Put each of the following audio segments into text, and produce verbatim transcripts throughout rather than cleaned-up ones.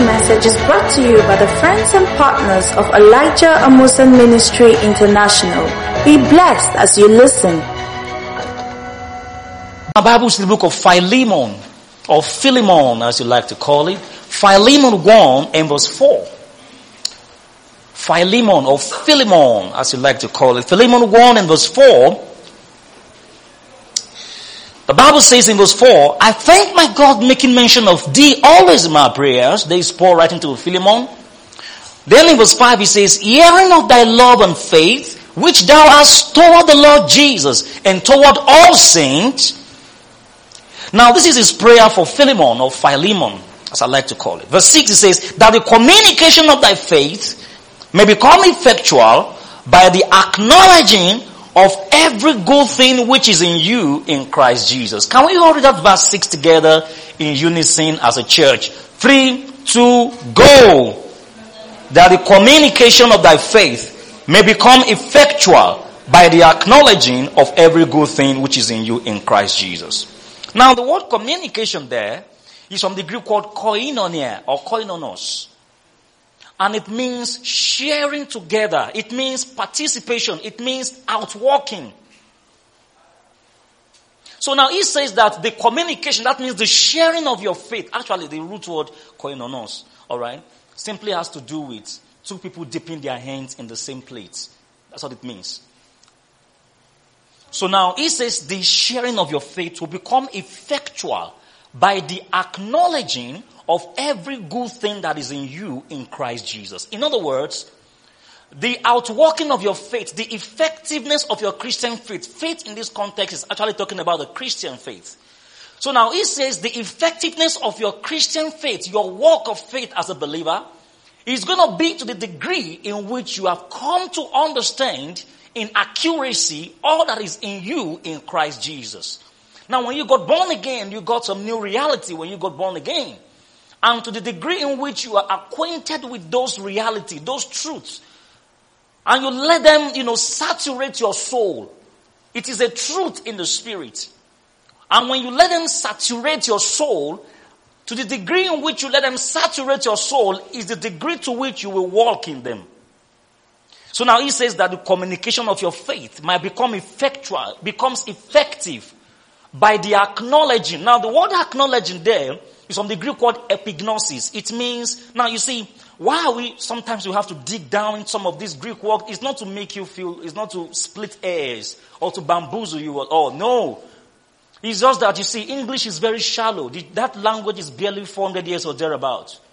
message is brought to you by the friends and partners of Elijah Amusan Ministry International. Be blessed as you listen. Our Bible is the book of Philemon, or Philemon as you like to call it. Philemon one and verse four. Philemon or Philemon as you like to call it. Philemon one and verse four. The Bible says in verse four, I thank my God making mention of thee always in my prayers. There is Paul writing to Philemon. Then in verse five he says, hearing of thy love and faith, which thou hast toward the Lord Jesus and toward all saints. Now this is his prayer for Philemon or Philemon, as I like to call it. Verse six he says, that the communication of thy faith may become effectual by the acknowledging of every good thing which is in you in Christ Jesus. Can we all read that verse six together in unison as a church? Three, two, go. That the communication of thy faith may become effectual by the acknowledging of every good thing which is in you in Christ Jesus. Now the word communication there is from the Greek word koinonia or koinonos. And it means sharing together. It means participation. It means outworking. So now he says that the communication, that means the sharing of your faith. Actually, the root word koinonos, alright, simply has to do with two people dipping their hands in the same plate. That's what it means. So now he says the sharing of your faith will become effectual by the acknowledging of every good thing that is in you in Christ Jesus. In other words, the outworking of your faith, the effectiveness of your Christian faith. Faith in this context is actually talking about the Christian faith. So now he says the effectiveness of your Christian faith, your walk of faith as a believer, is going to be to the degree in which you have come to understand in accuracy all that is in you in Christ Jesus. Now when you got born again, you got some new reality when you got born again. And to the degree in which you are acquainted with those reality, those truths, and you let them, you know, saturate your soul. It is a truth in the spirit. And when you let them saturate your soul, to the degree in which you let them saturate your soul is the degree to which you will walk in them. So now he says that the communication of your faith might become effectual, becomes effective by the acknowledging. Now the word acknowledging there is from the Greek word epignosis. It means, now you see, why we, sometimes we have to dig down in some of this Greek word, it's not to make you feel, it's not to split hairs or to bamboozle you at all. No. It's just that, you see, English is very shallow. That language is barely four hundred years or thereabouts.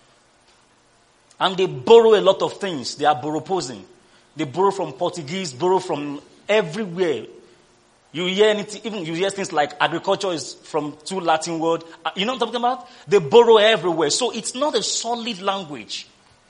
And they borrow a lot of things. They are borroposing. They borrow from Portuguese, borrow from everywhere. You hear anything, even you hear things like agriculture is from two Latin words. You know what I'm talking about? They borrow everywhere. So it's not a solid language.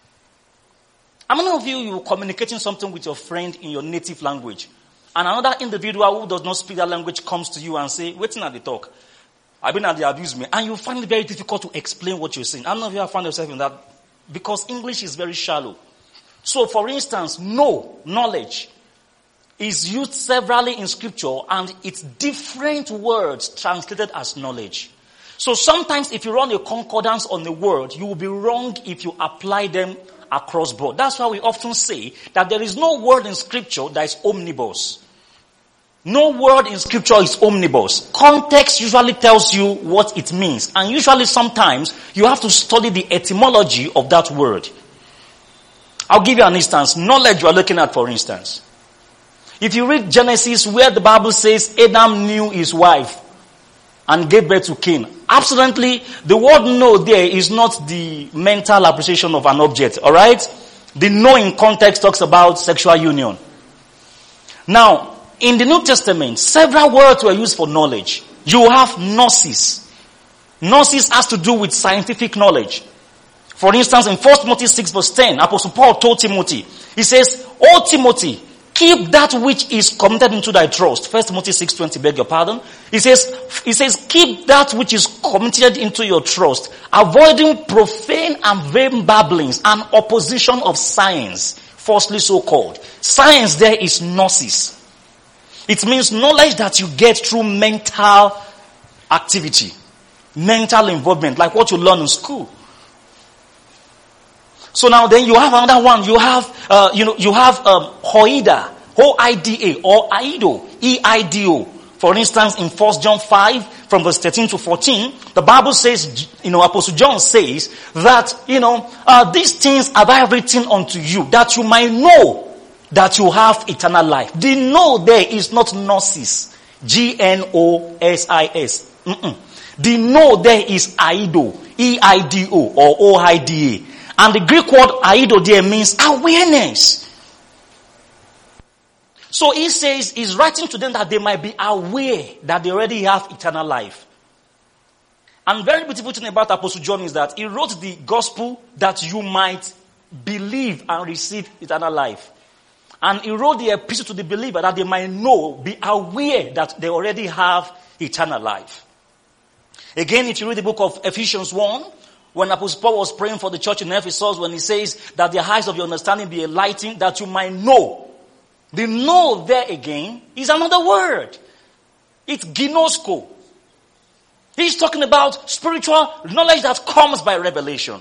How many of you, you're communicating something with your friend in your native language, and another individual who does not speak that language comes to you and say, waiting at the talk. I've been at the abuse me. And you find it very difficult to explain what you're saying. I don't know if you have found yourself in that, because English is very shallow. So for instance, know, knowledge, is used severally in scripture, and it's different words translated as knowledge. So sometimes if you run a concordance on the word, you will be wrong if you apply them across board. That's why we often say that there is no word in scripture that is omnibus. No word in scripture is omnibus. Context usually tells you what it means. And usually sometimes you have to study the etymology of that word. I'll give you an instance. Knowledge you are looking at, for instance. If you read Genesis where the Bible says Adam knew his wife and gave birth to Cain. Absolutely, the word know there is not the mental appreciation of an object, alright? The know in context talks about sexual union. Now, in the New Testament, several words were used for knowledge. You have gnosis. Gnosis has to do with scientific knowledge. For instance, in First Timothy six verse ten, Apostle Paul told Timothy, he says, O Timothy, keep that which is committed into thy trust. First Timothy six twenty, beg your pardon. He says, he says, keep that which is committed into your trust, avoiding profane and vain babblings and opposition of science, falsely so called. Science there is gnosis. It means knowledge that you get through mental activity, mental involvement, like what you learn in school. So now then you have another one. You have, uh, you know, you have, um, Hoida, O I D A, or Aido, E I D O. For instance, in First John five, from verse thirteen to fourteen, the Bible says, you know, Apostle John says that, you know, uh, these things have I written unto you, that you might know that you have eternal life. The know there is not gnosis. G N O S I S. Mm-mm. The know there is Aido, E I D O, or O I D A. And the Greek word Aido there means awareness. So he says, he's writing to them that they might be aware that they already have eternal life. And very beautiful thing about Apostle John is that he wrote the gospel that you might believe and receive eternal life. And he wrote the epistle to the believer that they might know, be aware that they already have eternal life. Again, if you read the book of Ephesians one, when Apostle Paul was praying for the church in Ephesus, when he says that the eyes of your understanding be enlightened, that you might know. The know there again is another word. It's ginosko. He's talking about spiritual knowledge that comes by revelation.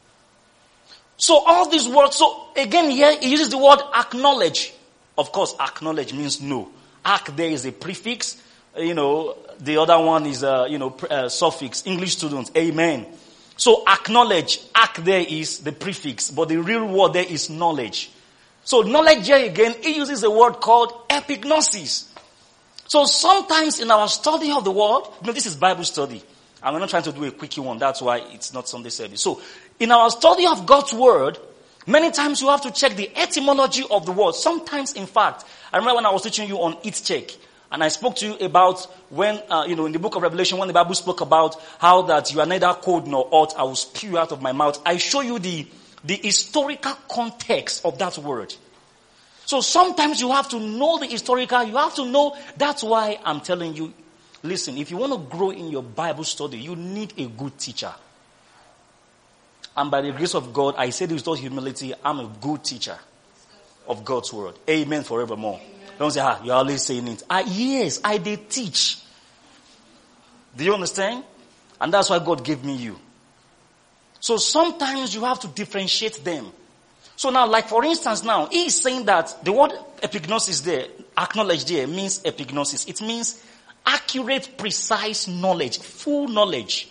So all these words, so again here he uses the word acknowledge. Of course, acknowledge means know. Ak there is a prefix. You know, the other one is a, you know, uh, suffix. English students, amen. So acknowledge, ak there is the prefix, but the real word there is knowledge. So knowledge here again, he uses a word called epignosis. So sometimes in our study of the word, you know, this is Bible study. And we're not trying to do a quickie one. That's why it's not Sunday service. So in our study of God's word, many times you have to check the etymology of the word. Sometimes, in fact, I remember when I was teaching you on it check. And I spoke to you about when, uh, you know, in the book of Revelation, when the Bible spoke about how that you are neither cold nor hot, I will spew you out of my mouth. I show you the The historical context of that word. So sometimes you have to know the historical, you have to know, that's why I'm telling you, listen, if you want to grow in your Bible study, you need a good teacher. And by the grace of God, I say this with all humility, I'm a good teacher of God's word. Amen forevermore. Amen. Don't say, ah, you're always saying it. I, yes, I did teach. Do you understand? And that's why God gave me you. So sometimes you have to differentiate them. So now, like for instance now, he is saying that the word epignosis there, acknowledge there, means epignosis. It means accurate, precise knowledge, full knowledge.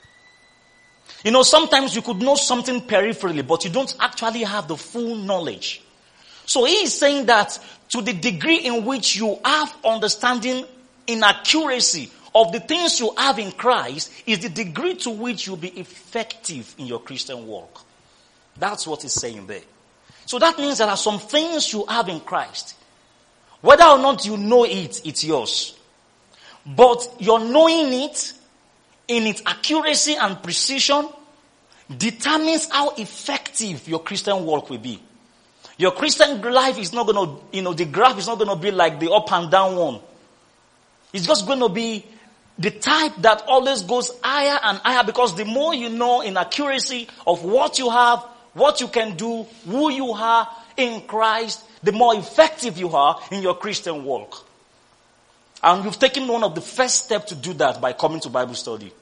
You know, sometimes you could know something peripherally, but you don't actually have the full knowledge. So he is saying that to the degree in which you have understanding in accuracy of the things you have in Christ is the degree to which you'll be effective in your Christian walk. That's what he's saying there. So that means there are some things you have in Christ. Whether or not you know it, it's yours. But your knowing it in its accuracy and precision determines how effective your Christian walk will be. Your Christian life is not going to, you know, the graph is not going to be like the up and down one. It's just going to be the type that always goes higher and higher, because the more you know in accuracy of what you have, what you can do, who you are in Christ, the more effective you are in your Christian walk. And you've taken one of the first steps to do that by coming to Bible study.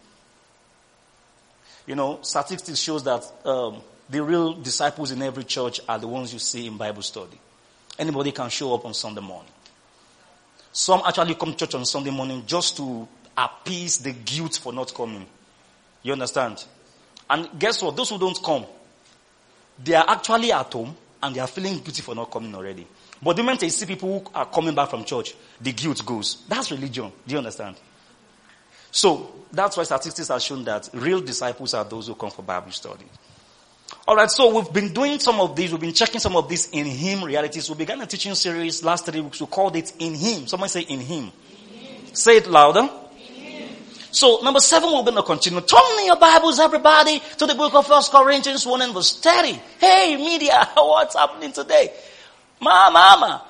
You know, statistics shows that um, the real disciples in every church are the ones you see in Bible study. Anybody can show up on Sunday morning. Some actually come to church on Sunday morning just to appease the guilt for not coming. You understand? And guess what? Those who don't come, they are actually at home and they are feeling guilty for not coming already. But the moment you see people who are coming back from church, the guilt goes. That's religion. Do you understand? So, that's why statistics have shown that real disciples are those who come for Bible study. Alright, so we've been doing some of these, we've been checking some of these in Him realities. We began a teaching series last three weeks, we called it In Him. Someone say In Him. In him. Say it louder. So, number seven, we're going to continue. Turn in your Bibles, everybody, to the book of First Corinthians one and verse thirty. Hey, media, what's happening today? Ma, mama.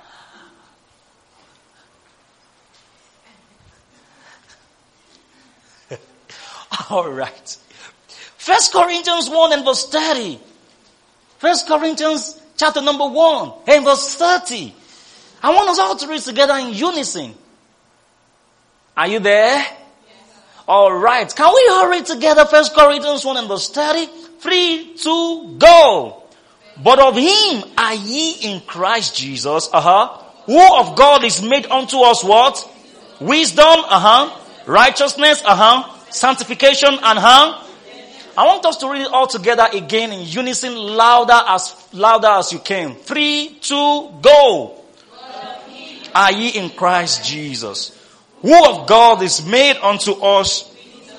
All right. First Corinthians one and verse thirty. First Corinthians chapter number one and verse thirty. I want us all to read together in unison. Are you there? All right. Can we hurry together? First Corinthians one and verse thirty. Three, two, go. But of him are ye in Christ Jesus, uh-huh, who of God is made unto us what? Wisdom, uh-huh, righteousness, uh-huh, sanctification, uh-huh. I want us to read it all together again in unison, louder as louder as you can. Three, two, go. Are ye in Christ Jesus, who of God is made unto us.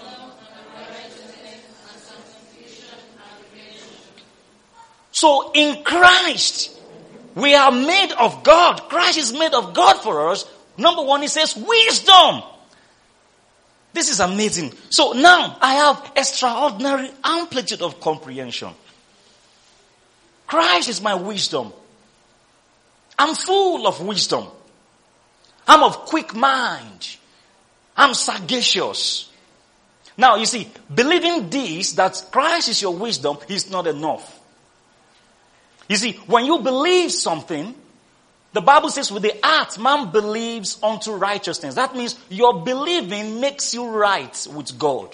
So in Christ, we are made of God. Christ is made of God for us. Number one, he says wisdom. This is amazing. So now I have extraordinary amplitude of comprehension. Christ is my wisdom. I'm full of wisdom. I'm of quick mind. I'm sagacious. Now you see, believing this, that Christ is your wisdom, is not enough. You see, when you believe something, the Bible says with the heart, man believes unto righteousness. That means your believing makes you right with God.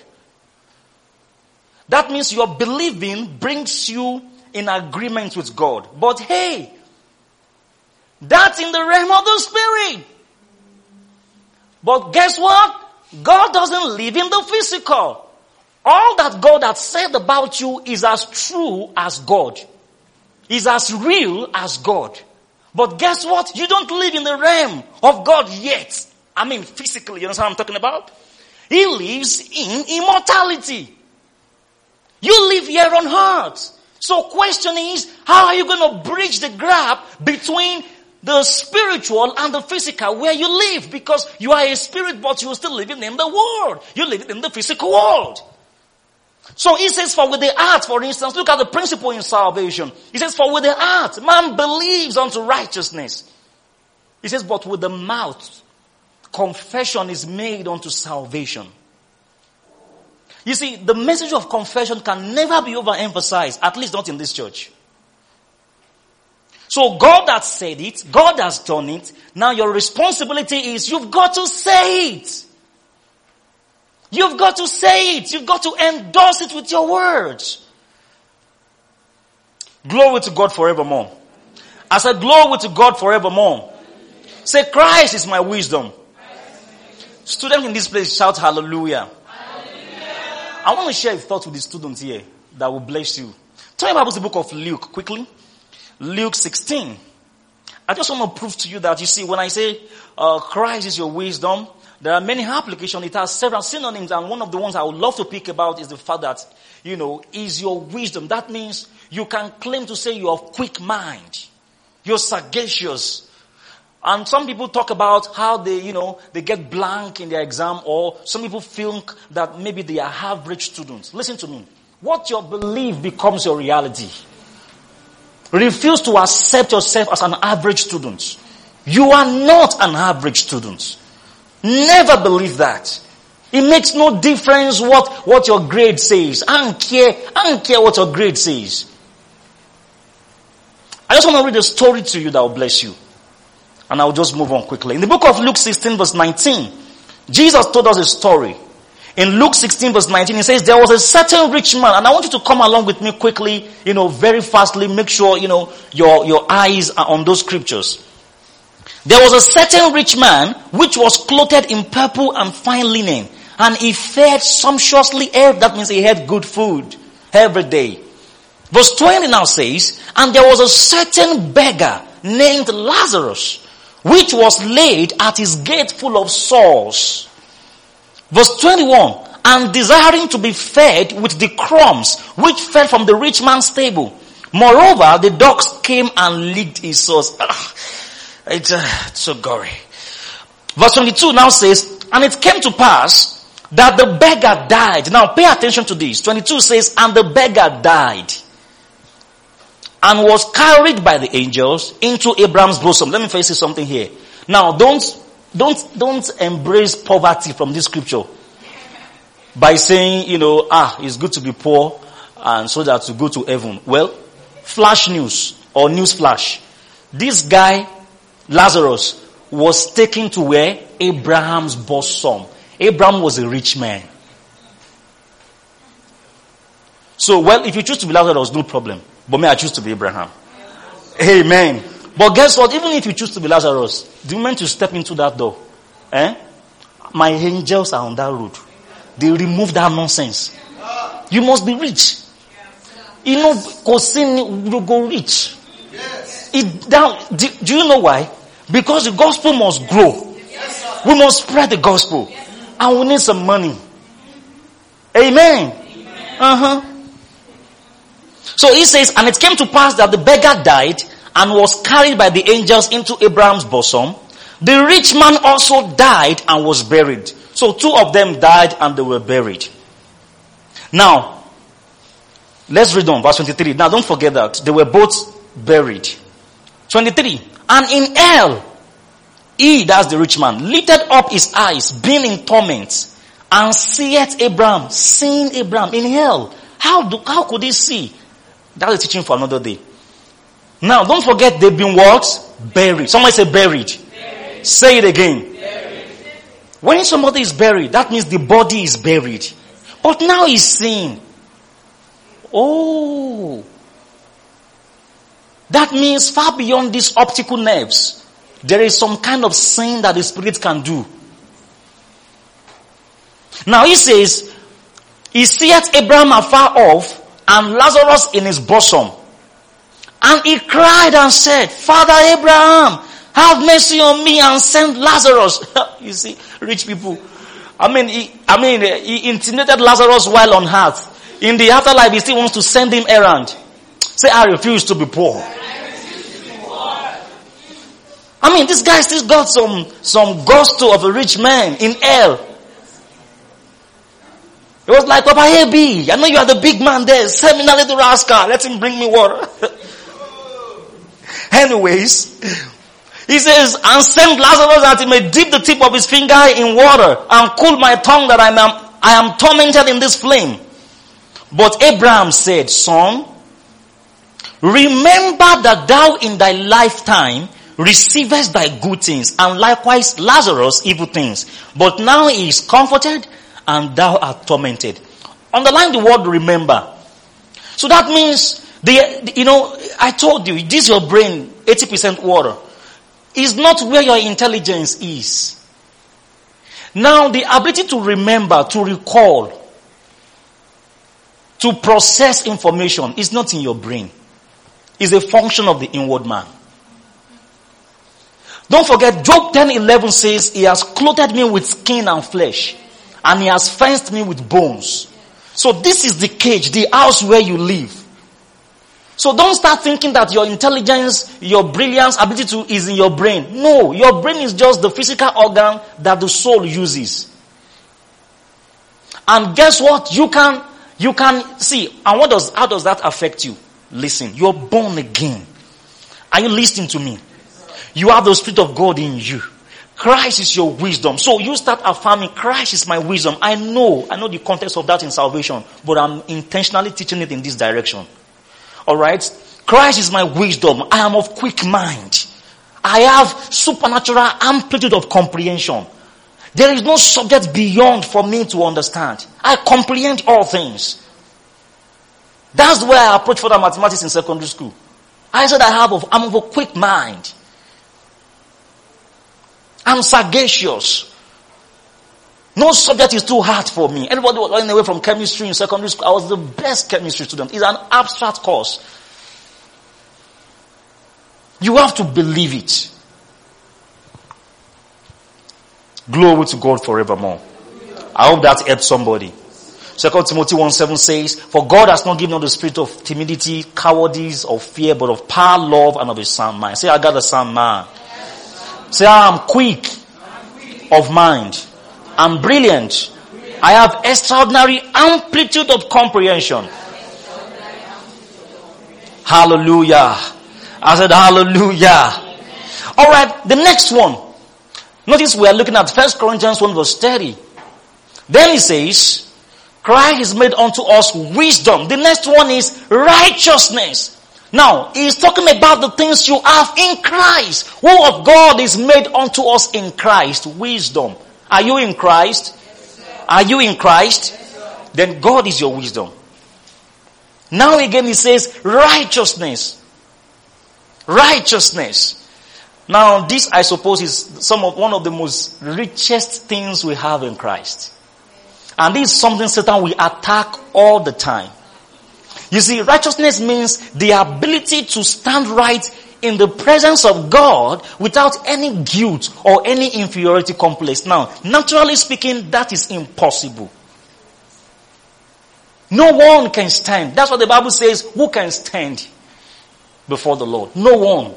That means your believing brings you in agreement with God. But hey, that's in the realm of the Spirit. But guess what? God doesn't live in the physical. All that God has said about you is as true as God. Is as real as God. But guess what? You don't live in the realm of God yet. I mean physically, you know what I'm talking about? He lives in immortality. You live here on earth. So question is, how are you going to bridge the gap between the spiritual and the physical where you live? Because you are a spirit, but you're still living in the world. You live in the physical world. So he says, for with the heart, for instance, look at the principle in salvation. He says, for with the heart, man believes unto righteousness. He says, but with the mouth, confession is made unto salvation. You see, the message of confession can never be overemphasized, at least not in this church. So God has said it, God has done it. Now your responsibility is, you've got to say it. You've got to say it. You've got to endorse it with your words. Glory to God forevermore. I said, glory to God forevermore. Say, Christ is my wisdom. Students in this place, shout hallelujah. Hallelujah. I want to share a thought with the students here that will bless you. Turn your Bible to the book of Luke quickly. Luke sixteen. I just want to prove to you that, you see, when I say uh, Christ is your wisdom, there are many applications. It has several synonyms, and one of the ones I would love to pick about is the fact that, you know, is your wisdom. That means you can claim to say you have quick mind. You're sagacious. And some people talk about how they, you know, they get blank in their exam, or some people think that maybe they are average students. Listen to me. What you believe becomes your reality. Refuse to accept yourself as an average student. You are not an average student. Never believe that. It makes no difference what, what your grade says. I don't care. I don't care what your grade says. I just want to read a story to you that will bless you. And I'll just move on quickly. In the book of Luke sixteen verse nineteen, Jesus told us a story. In Luke sixteen verse nineteen, he says, there was a certain rich man. And I want you to come along with me quickly, you know, very fastly. Make sure, you know, your, your eyes are on those scriptures. There was a certain rich man which was clothed in purple and fine linen, and he fed sumptuously. That means he had good food every day. Verse twenty now says, and there was a certain beggar named Lazarus, which was laid at his gate full of sores. Verse twenty-one, and desiring to be fed with the crumbs which fell from the rich man's table. Moreover, the dogs came and licked his sores. Ugh. It's, uh, it's so gory. Verse twenty-two now says, and it came to pass that the beggar died. Now pay attention to this. twenty-two says, and the beggar died and was carried by the angels into Abraham's bosom. Let me first say something here. Now don't, don't, don't embrace poverty from this scripture by saying, you know, ah, it's good to be poor and so that to go to heaven. Well, flash news or news flash. This guy, Lazarus, was taken to where? Abraham's bosom. Abraham was a rich man. So, well, if you choose to be Lazarus, no problem. But me, I choose to be Abraham. Amen. But guess what? Even if you choose to be Lazarus, the moment you step into that door, eh? My angels are on that road. They remove that nonsense. You must be rich. You know, because you go rich. It down. Do, do you know why? Because the gospel must grow. We must spread the gospel. And we need some money. Amen. Uh-huh. So he says, and it came to pass that the beggar died and was carried by the angels into Abraham's bosom. The rich man also died and was buried. So two of them died and they were buried. Now, let's read on verse twenty-three. Now don't forget that they were both buried. twenty-three. And in hell, he, that's the rich man, lifted up his eyes, being in torment, and seeth Abraham, seeing Abraham in hell. How do, how could he see? That's a teaching for another day. Now, don't forget they've been what? Buried. Somebody say buried. Buried. Say it again. Buried. When somebody is buried, that means the body is buried. But now he's seeing. Oh. That means far beyond these optical nerves, there is some kind of seeing that the spirit can do. Now he says, he seeth Abraham afar off, and Lazarus in his bosom. And he cried and said, Father Abraham, have mercy on me and send Lazarus. You see, rich people. I mean, he, I mean, he intimidated Lazarus while on earth. In the afterlife, he still wants to send him errand. Say, I refuse to be poor. I mean, this guy still got some, some gusto of a rich man in hell. It was like, Papa, hey, B, I know you are the big man there. Send me that little rascal. Let him bring me water. Anyways, he says, and send Lazarus that he may dip the tip of his finger in water and cool my tongue that I am, I am tormented in this flame. But Abraham said, Son, remember that thou in thy lifetime receivest thy good things, and likewise Lazarus evil things. But now he is comforted, and thou art tormented. Underline the word remember. So that means, the, you know, I told you, this is your brain, eighty percent water. Is not where your intelligence is. Now, the ability to remember, to recall, to process information is not in your brain. It's a function of the inward man. Don't forget, Job ten eleven says, He has clothed me with skin and flesh, and He has fenced me with bones. So this is the cage, the house where you live. So don't start thinking that your intelligence, your brilliance, ability to is in your brain. No, your brain is just the physical organ that the soul uses. And guess what? You can, you can see. And what does, how does that affect you? Listen, you're born again. Are you listening to me? You have the Spirit of God in you. Christ is your wisdom. So you start affirming, Christ is my wisdom. I know, I know the context of that in salvation, but I'm intentionally teaching it in this direction. Alright? Christ is my wisdom. I am of quick mind. I have supernatural amplitude of comprehension. There is no subject beyond for me to understand. I comprehend all things. That's the way I approach further mathematics in secondary school. I said I have, of, I'm of a quick mind. I'm sagacious. No subject is too hard for me. Everybody was running away from chemistry in secondary school. I was the best chemistry student. It's an abstract course. You have to believe it. Glory to God forevermore. I hope that helped somebody. Second Timothy one seven says, For God has not given us the spirit of timidity, cowardice, or fear, but of power, love, and of a sound mind. Say, I got a sound mind. Say, I am quick of mind. I'm brilliant. I have extraordinary amplitude of comprehension. Hallelujah. I said hallelujah. Alright, the next one. Notice we are looking at First Corinthians one verse thirty. Then he says, Christ is made unto us wisdom. The next one is righteousness. Now, he's talking about the things you have in Christ. Who of God is made unto us in Christ? Wisdom. Are you in Christ? Yes, are you in Christ? Yes, then God is your wisdom. Now again he says righteousness. Righteousness. Now this, I suppose, is some of one of the most richest things we have in Christ. And this is something Satan will attack all the time. You see, righteousness means the ability to stand right in the presence of God without any guilt or any inferiority complex. Now, naturally speaking, that is impossible. No one can stand. That's what the Bible says. Who can stand before the Lord? No one.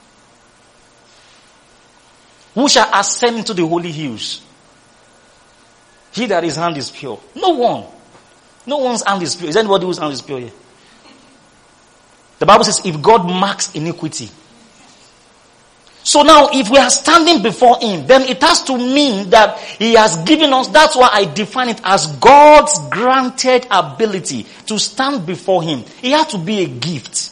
Who shall ascend into the holy hills? He that his hand is pure. No one. No one's hand is pure. Is anybody whose hand is pure here? The Bible says if God marks iniquity. So now if we are standing before him, then it has to mean that he has given us, that's why I define it as God's granted ability to stand before him. It has to be a gift.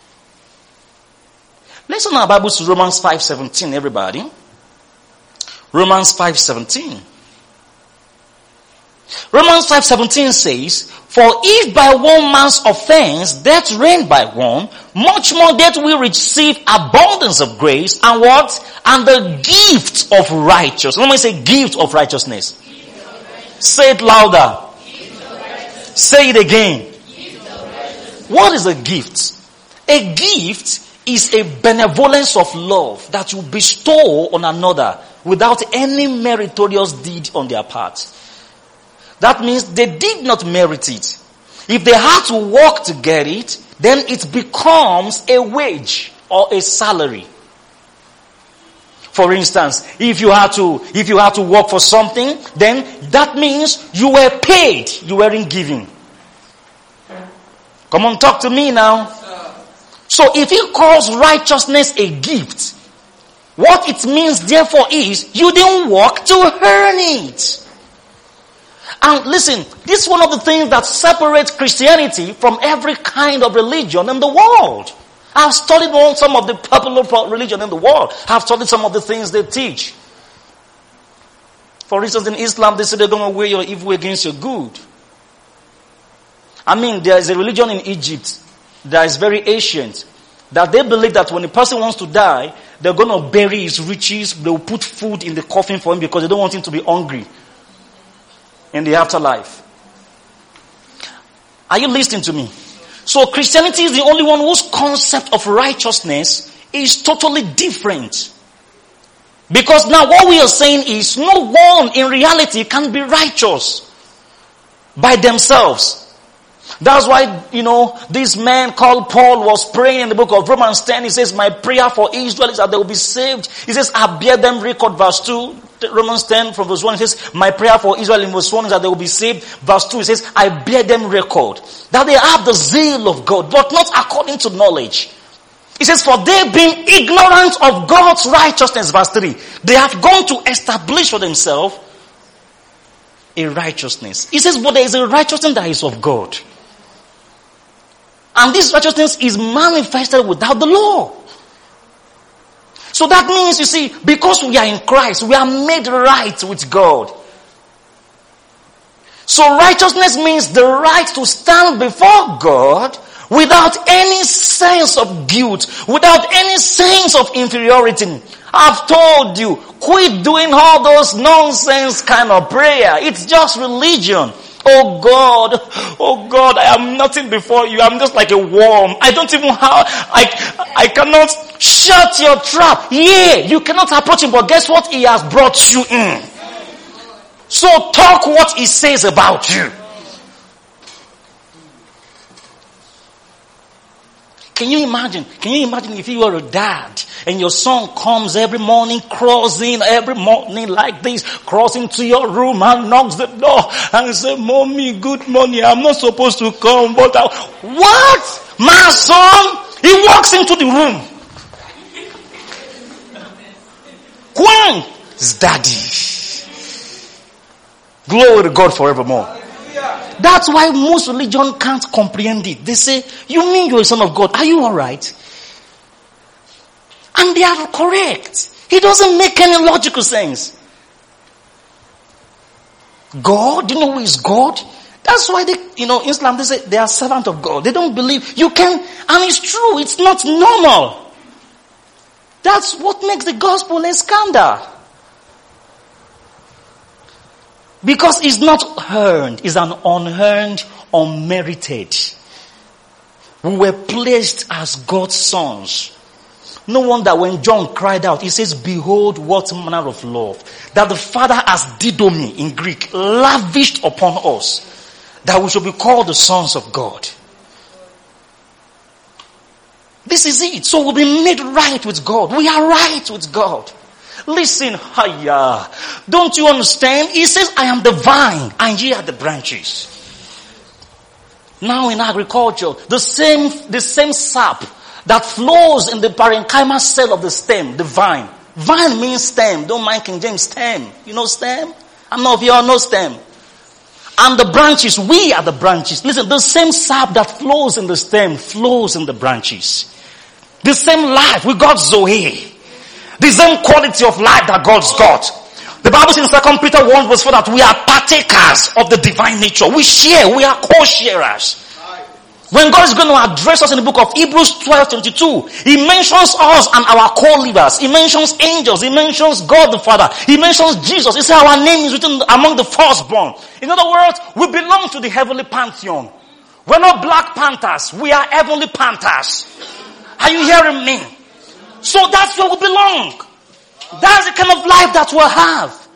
Let's open our Bibles to Romans five seventeen, everybody. Romans five seventeen. Romans five seventeen says, for if by one man's offense death reigned by one, much more that we receive abundance of grace and what? And the gift of righteousness. Let me say gift of righteousness. Gift of righteousness. Say it louder. Gift of righteousness. Say it again. Gift of righteousness. What is a gift? A gift is a benevolence of love that you bestow on another without any meritorious deed on their part. That means they did not merit it. If they had to work to get it, then it becomes a wage or a salary. For instance, if you had to, if you had to work for something, then that means you were paid. You weren't giving. Come on, talk to me now. So if he calls righteousness a gift, what it means therefore is you didn't work to earn it. And listen, this is one of the things that separates Christianity from every kind of religion in the world. I've studied all some of the popular religion in the world. I've studied some of the things they teach. For instance, in Islam, they say they're going to weigh your evil against your good. I mean, there is a religion in Egypt that is very ancient, that they believe that when a person wants to die, they're going to bury his riches, they'll put food in the coffin for him because they don't want him to be hungry in the afterlife. Are you listening to me? So Christianity is the only one whose concept of righteousness is totally different. Because now what we are saying is no one in reality can be righteous by themselves. That's why, you know, this man called Paul was praying in the book of Romans ten. He says, my prayer for Israel is that they will be saved. He says, I bear them record, verse two. Romans ten from verse one, he says, my prayer for Israel in verse one is that they will be saved. Verse two, he says, I bear them record. That they have the zeal of God, but not according to knowledge. He says, for they being ignorant of God's righteousness, verse three, they have gone to establish for themselves a righteousness. He says, but there is a righteousness that is of God. And this righteousness is manifested without the law. So that means, you see, because we are in Christ, we are made right with God. So righteousness means the right to stand before God without any sense of guilt, without any sense of inferiority. I've told you, quit doing all those nonsense kind of prayer. It's just religion. Oh God, oh God, I am nothing before you. I'm just like a worm. I don't even have, I, I cannot shut your trap. Yeah, you cannot approach him, but guess what? He has brought you in. So talk what he says about you. Can you imagine? Can you imagine if you were a dad and your son comes every morning, crossing every morning like this, crossing to your room and knocks the door and says, Mommy, good morning. I'm not supposed to come, but I... What? My son? He walks into the room. Quang, his daddy. Glory to God forevermore. That's why most religion can't comprehend it. They say, you mean you're a son of God? Are you alright? And they are correct. It doesn't make any logical sense. God, do you know who is God? That's why they, you know, in Islam they say they are servants of God. They don't believe you can, and it's true, it's not normal. That's what makes the gospel a scandal. Because it's not earned, it's an unearned, unmerited. We were placed as God's sons. No wonder when John cried out, he says, behold what manner of love that the Father has didomi in Greek, lavished upon us, that we should be called the sons of God. This is it. So we'll be made right with God. We are right with God. Listen, hiya. Don't you understand? He says, I am the vine and ye are the branches. Now in agriculture, the same, the same sap that flows in the parenchyma cell of the stem, the vine. Vine means stem. Don't mind King James, stem. You know stem? I know if you all know stem. And the branches, we are the branches. Listen, the same sap that flows in the stem flows in the branches. The same life, we got Zoe. The same quality of life that God's got. The Bible says in Second Peter one verse four that we are partakers of the divine nature. We share, we are co-sharers. When God is going to address us in the book of Hebrews twelve twenty-two, He mentions us and our co-livers. He mentions angels. He mentions God the Father. He mentions Jesus. He says our name is written among the firstborn. In other words, we belong to the heavenly pantheon. We're not Black Panthers. We are heavenly Panthers. Are you hearing me? So that's where we belong. That's the kind of life that we'll have.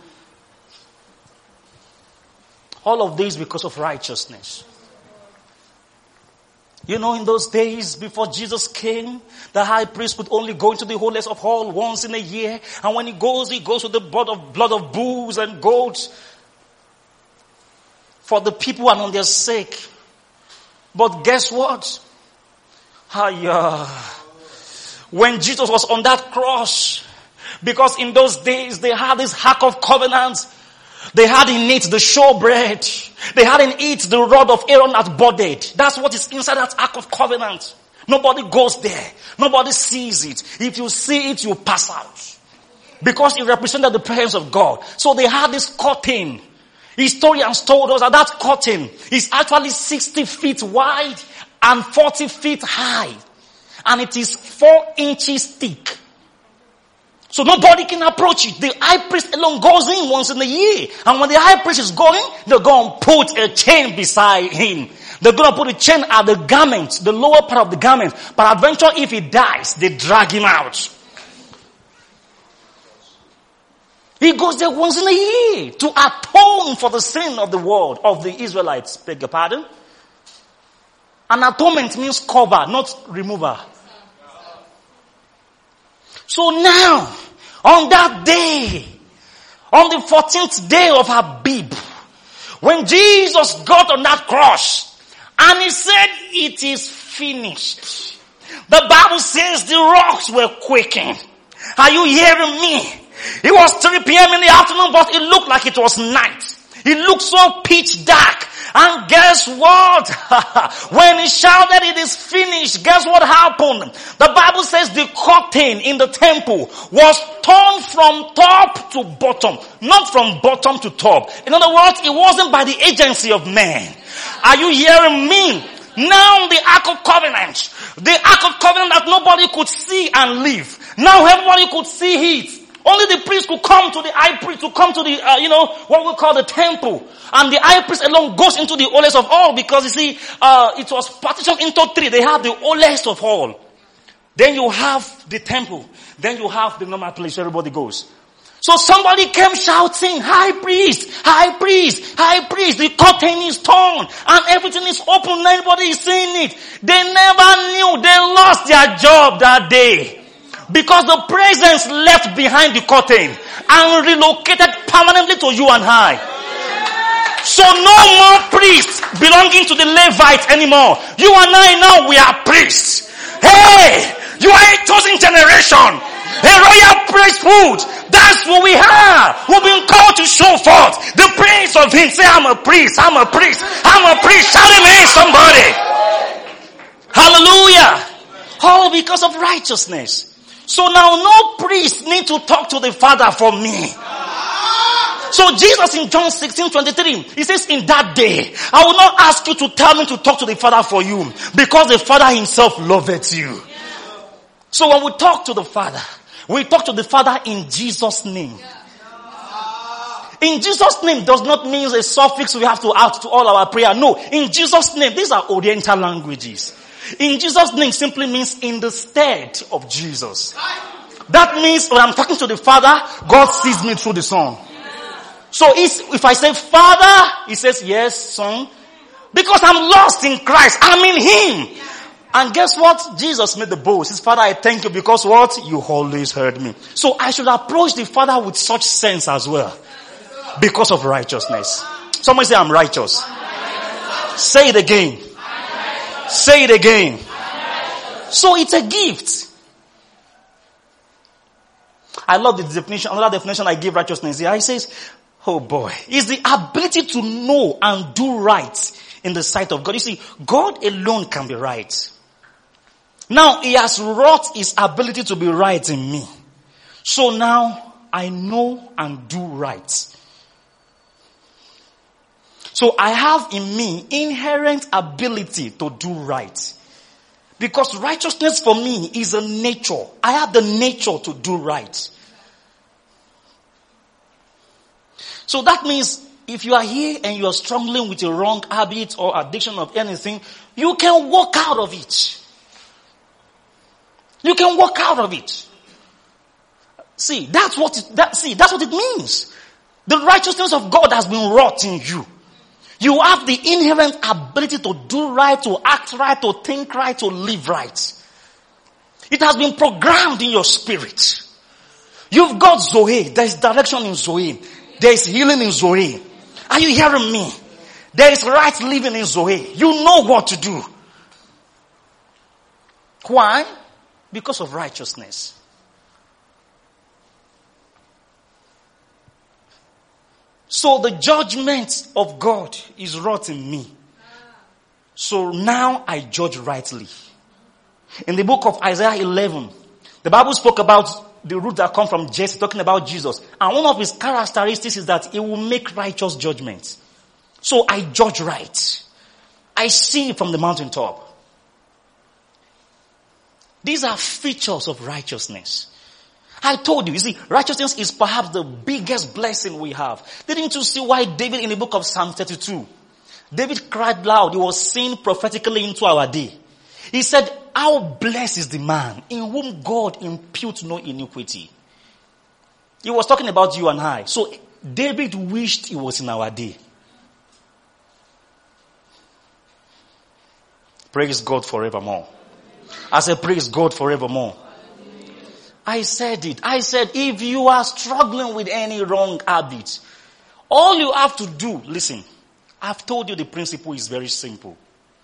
All of this because of righteousness. You know, in those days before Jesus came, the high priest could only go into the holiest of all once in a year. And when he goes, he goes with the blood of, blood of bulls and goats for the people and on their sake. But guess what? Hiya. When Jesus was on that cross, because in those days they had this Ark of Covenant, they had in it the showbread, they had in it the rod of Aaron that budded. That's what is inside that Ark of Covenant. Nobody goes there. Nobody sees it. If you see it, you pass out. Because it represented the presence of God. So they had this curtain. Historians told us that that curtain is actually sixty feet wide and forty feet high. And it is four inches thick. So nobody can approach it. The high priest alone goes in once in a year. And when the high priest is going, they're going to put a chain beside him. They're going to put a chain at the garment, the lower part of the garment. But eventually if he dies, they drag him out. He goes there once in a year to atone for the sin of the world, of the Israelites. Beg your pardon? An atonement means cover, not remover. So now, on that day, on the fourteenth day of Abib, when Jesus got on that cross, and he said, it is finished. The Bible says the rocks were quaking. Are you hearing me? It was three p.m. in the afternoon, but it looked like it was night. It looked so pitch dark. And guess what? When he shouted, it is finished, guess what happened? The Bible says the curtain in the temple was torn from top to bottom, not from bottom to top. In other words, it wasn't by the agency of man. Are you hearing me? Now the Ark of Covenant, the Ark of Covenant that nobody could see and live. Now everybody could see it. Only the priest could come to the high priest, to come to the, uh, you know, what we call the temple. And the high priest alone goes into the holiest of all because, you see, uh, it was partitioned into three. They have the holiest of all. Then you have the temple. Then you have the normal place where everybody goes. So somebody came shouting, high priest, high priest, high priest, the curtain is torn and everything is open, nobody is seeing it. They never knew, they lost their job that day. Because the presence left behind the curtain and relocated permanently to you and I. So no more priests belonging to the Levites anymore. You and I now, we are priests. Hey, you are a chosen generation. A royal priesthood. That's what we are. We've been called to show forth the praise of him. Say, I'm a priest, I'm a priest, I'm a priest. Shout amen, somebody. Hallelujah. All because of righteousness. So now no priest need to talk to the Father for me. So Jesus in John sixteen twenty-three, he says, in that day, I will not ask you to tell me to talk to the Father for you, because the Father himself loveth you. So when we talk to the Father, we talk to the Father in Jesus' name. In Jesus' name does not mean a suffix we have to add to all our prayer. No, in Jesus' name, these are Oriental languages. In Jesus' name simply means in the stead of Jesus. That means when I'm talking to the Father, God sees me through the Son. So if I say Father, he says yes, Son. Because I'm lost in Christ. I'm in him. And guess what? Jesus made the boast. He says, Father, I thank you because what? You always heard me. So I should approach the Father with such sense as well. Because of righteousness. Somebody say, I'm righteous. Say it again. Say it again. So it's a gift. I love the definition. Another definition I give righteousness here. He says, oh boy, it's the ability to know and do right in the sight of God. You see, God alone can be right. Now, he has wrought his ability to be right in me. So now, I know and do right. So I have in me inherent ability to do right. Because righteousness for me is a nature. I have the nature to do right. So that means if you are here and you are struggling with a wrong habit or addiction of anything, you can walk out of it. You can walk out of it. See, that's what it, that, see, that's what it means. The righteousness of God has been wrought in you. You have the inherent ability to do right, to act right, to think right, to live right. It has been programmed in your spirit. You've got Zoe. There is direction in Zoe. There is healing in Zoe. Are you hearing me? There is right living in Zoe. You know what to do. Why? Because of righteousness. So the judgment of God is wrought in me. So now I judge rightly. In the book of Isaiah eleven, the Bible spoke about the root that come from Jesse, talking about Jesus. And one of his characteristics is that he will make righteous judgments. So I judge right. I see from the mountaintop. These are features of righteousness. I told you, you see, righteousness is perhaps the biggest blessing we have. Didn't you see why David in the book of Psalm thirty-two, David cried loud, he was saying prophetically into our day. He said, how blessed is the man in whom God imputes no iniquity. He was talking about you and I. So David wished he was in our day. Praise God forevermore. I said, praise God forevermore. I said it. I said, if you are struggling with any wrong habit, all you have to do, listen, I've told you the principle is very simple.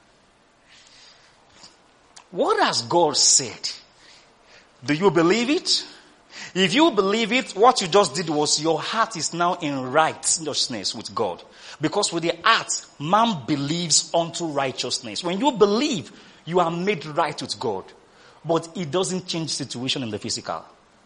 What has God said? Do you believe it? If you believe it, what you just did was your heart is now in righteousness with God. Because with the heart, man believes unto righteousness. When you believe, you are made right with God. But it doesn't change the situation in the physical.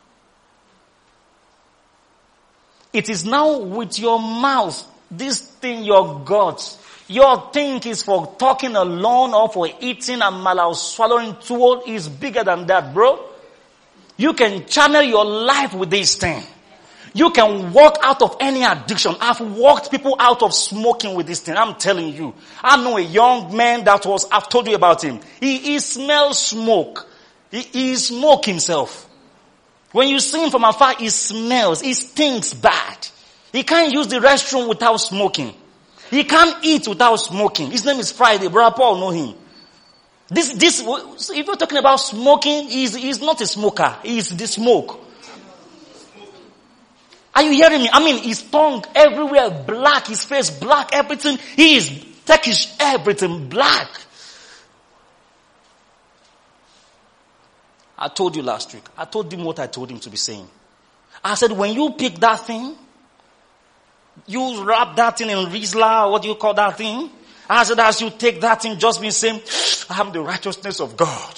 It is now with your mouth, this thing your got. Your thing is for talking alone or for eating and mal swallowing tool is bigger than that, bro. You can channel your life with this thing. You can walk out of any addiction. I've walked people out of smoking with this thing. I'm telling you. I know a young man that was, I've told you about him. He, he smells smoke. He, he smoke himself. When you see him from afar, he smells. He stinks bad. He can't use the restroom without smoking. He can't eat without smoking. His name is Friday. Brother Paul know him. This, this, if you're talking about smoking, he's, he's not a smoker. He's the smoke. Are you hearing me? I mean, his tongue everywhere black, his face black, everything. He is Turkish, everything black. I told you last week. I told him what I told him to be saying. I said, when you pick that thing, you wrap that thing in Rizla, what do you call that thing? I said, as you take that thing, just be saying, I'm the righteousness of God.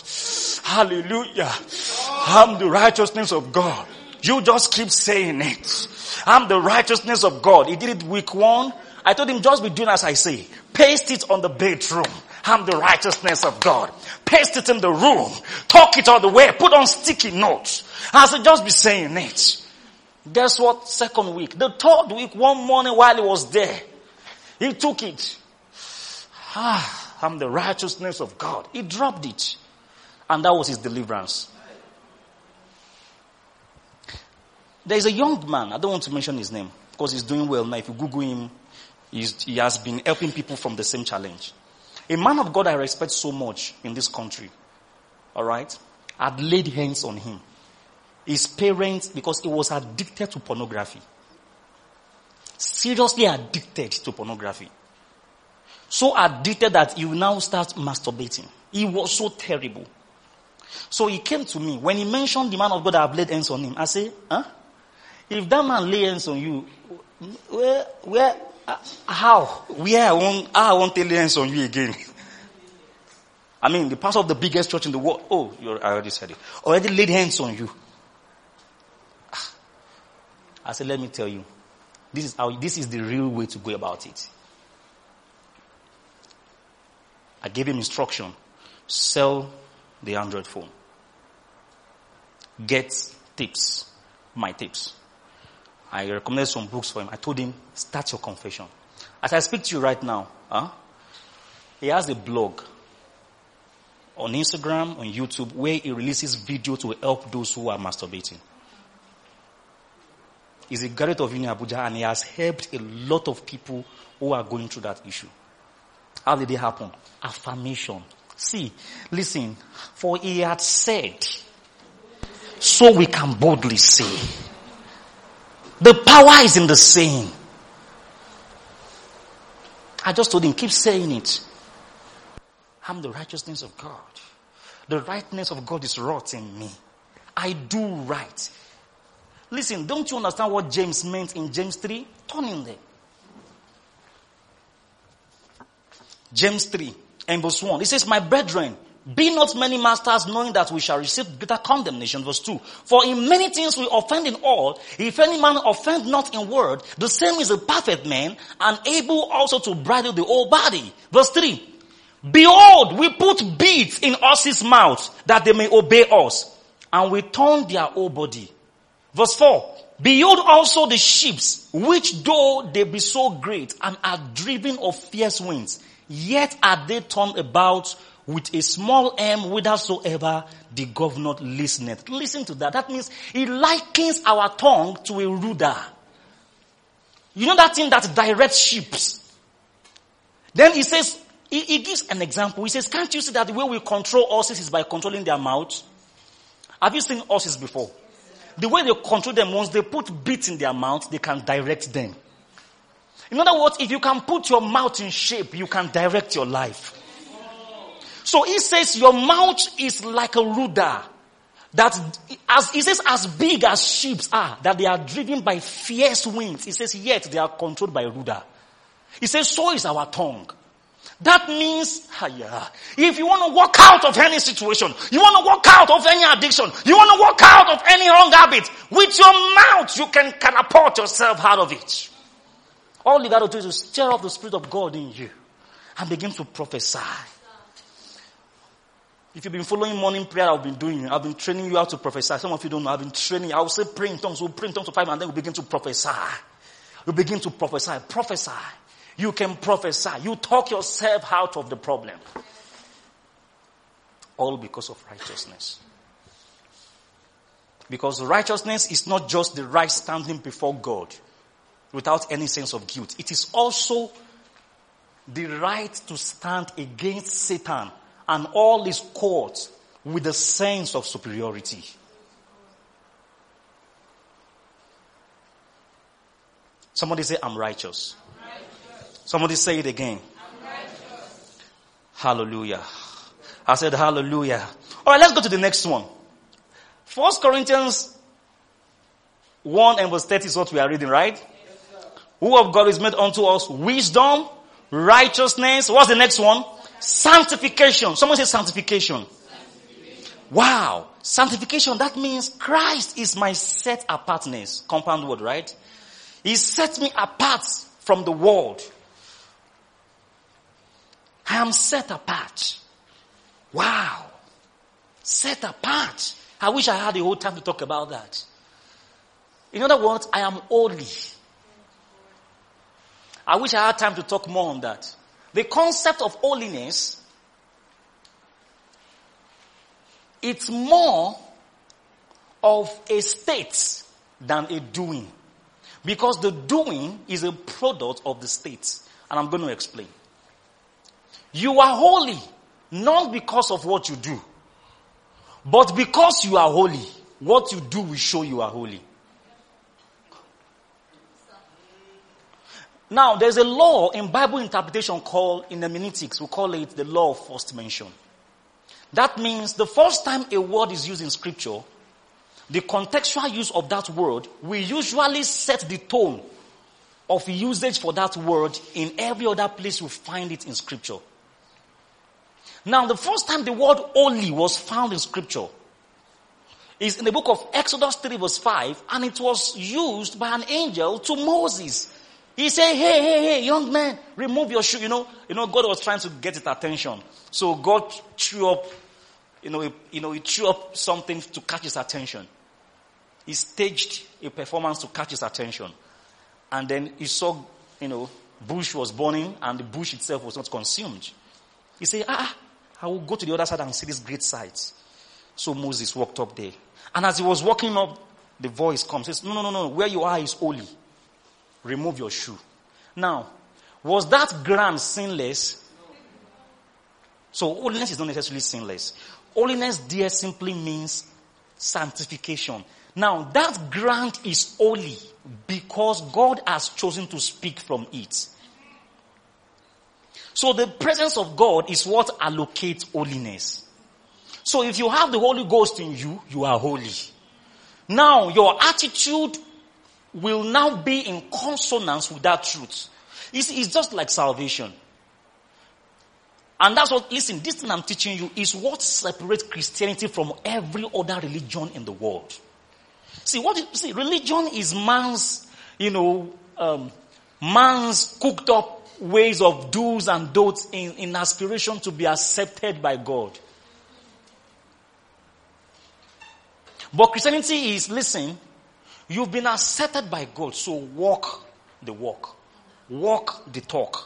Hallelujah. I'm the righteousness of God. You just keep saying it. I'm the righteousness of God. He did it week one. I told him, just be doing as I say. Paste it on the bedroom. I'm the righteousness of God. Paste it in the room. Talk it all the way. Put on sticky notes. I said, just be saying it. Guess what? Second week. The third week, one morning while he was there, he took it. Ah, I'm the righteousness of God. He dropped it. And that was his deliverance. There is a young man. I don't want to mention his name because he's doing well now. If you Google him, he's, he has been helping people from the same challenge. A man of God I respect so much in this country, all right, had laid hands on him. His parents, because he was addicted to pornography. Seriously addicted to pornography. So addicted that he will now start masturbating. He was so terrible. So he came to me. When he mentioned the man of God that had laid hands on him, I said, huh? If that man lay hands on you, where, where, uh, how? Where I won't, I won't lay hands on you again. I mean, the pastor of the biggest church in the world, oh, you're, I already said it, already laid hands on you. I said, let me tell you, this is how, this is the real way to go about it. I gave him instruction. Sell the Android phone. Get tips. My tips. I recommended some books for him. I told him, start your confession. As I speak to you right now, huh, he has a blog on Instagram, on YouTube, where he releases video to help those who are masturbating. He's a graduate of Uni Abuja and he has helped a lot of people who are going through that issue. How did it happen? Affirmation. See, listen, for he had said, so we can boldly say. The power is in the saying. I just told him, keep saying it. I'm the righteousness of God. The rightness of God is wrought in me. I do right. Listen, don't you understand what James meant in James three? Turn in there. James three and verse one. It says, my brethren, be not many masters, knowing that we shall receive greater condemnation. Verse two. For in many things we offend in all. If any man offend not in word, the same is a perfect man, and able also to bridle the whole body. Verse three. Behold, we put bits in horses' mouths, that they may obey us, and we turn their whole body. Verse four. Behold also the ships, which though they be so great, and are driven of fierce winds, yet are they turned about with a small m whithersoever the governor listeneth. Listen to that. That means he likens our tongue to a rudder. You know that thing that directs ships? Then he says, he, he gives an example. He says, can't you see that the way we control horses is by controlling their mouth? Have you seen horses before? The way they control them, once they put bits in their mouth, they can direct them. In other words, if you can put your mouth in shape, you can direct your life. So he says your mouth is like a rudder. That, as he says, as big as ships are, that they are driven by fierce winds. He says, yet they are controlled by a rudder. He says, so is our tongue. That means, yeah, if you want to walk out of any situation, you want to walk out of any addiction, you want to walk out of any wrong habit, with your mouth you can catapult yourself out of it. All you got to do is to stir up the Spirit of God in you and begin to prophesy. If you've been following morning prayer, I've been doing, I've been training you how to prophesy. Some of you don't know, I've been training you. I will say pray in tongues, we'll pray in tongues to five, and then we'll begin to prophesy. We'll begin to prophesy. Prophesy. You can prophesy. You talk yourself out of the problem. All because of righteousness. Because righteousness is not just the right standing before God without any sense of guilt. It is also the right to stand against Satan and all his courts with a sense of superiority. Somebody say, I'm righteous. I'm righteous. Somebody say it again. I'm righteous. Hallelujah. I said hallelujah. All right, let's go to the next one. First Corinthians one and verse thirty is what we are reading, right? Yes, who of God is made unto us wisdom, righteousness. What's the next one? Sanctification. Someone say sanctification. Sanctification. Wow. Sanctification, that means Christ is my set apartness. Compound word, right? He set me apart from the world. I am set apart. Wow. Set apart. I wish I had the whole time to talk about that. In other words, I am holy. I wish I had time to talk more on that. The concept of holiness, it's more of a state than a doing. Because the doing is a product of the state. And I'm going to explain. You are holy, not because of what you do. But because you are holy, what you do will show you are holy. Now, there's a law in Bible interpretation called, in hermeneutics, we call it the law of first mention. That means the first time a word is used in scripture, the contextual use of that word will usually set the tone of usage for that word in every other place you find it in scripture. Now, the first time the word holy was found in scripture is in the book of Exodus three verse five, and it was used by an angel to Moses. He said, hey, hey, hey, young man, remove your shoe. You know, you know, God was trying to get his attention. So God threw up, you know, he, you know, he threw up something to catch his attention. He staged a performance to catch his attention. And then he saw, you know, bush was burning and the bush itself was not consumed. He said, ah, I will go to the other side and see this great sight. So Moses walked up there. And as he was walking up, the voice comes, says, no, no, no, no, where you are is holy. Remove your shoe. Now, was that ground sinless? So holiness is not necessarily sinless. Holiness there simply means sanctification. Now, that ground is holy because God has chosen to speak from it. So the presence of God is what allocates holiness. So if you have the Holy Ghost in you, you are holy. Now, your attitude will now be in consonance with that truth. It's, it's just like salvation. And that's what, listen, this thing I'm teaching you is what separates Christianity from every other religion in the world. See, what is, see, religion is man's, you know, um, man's cooked up ways of do's and don'ts in, in aspiration to be accepted by God. But Christianity is, listen, you've been accepted by God, so walk the walk. Walk the talk.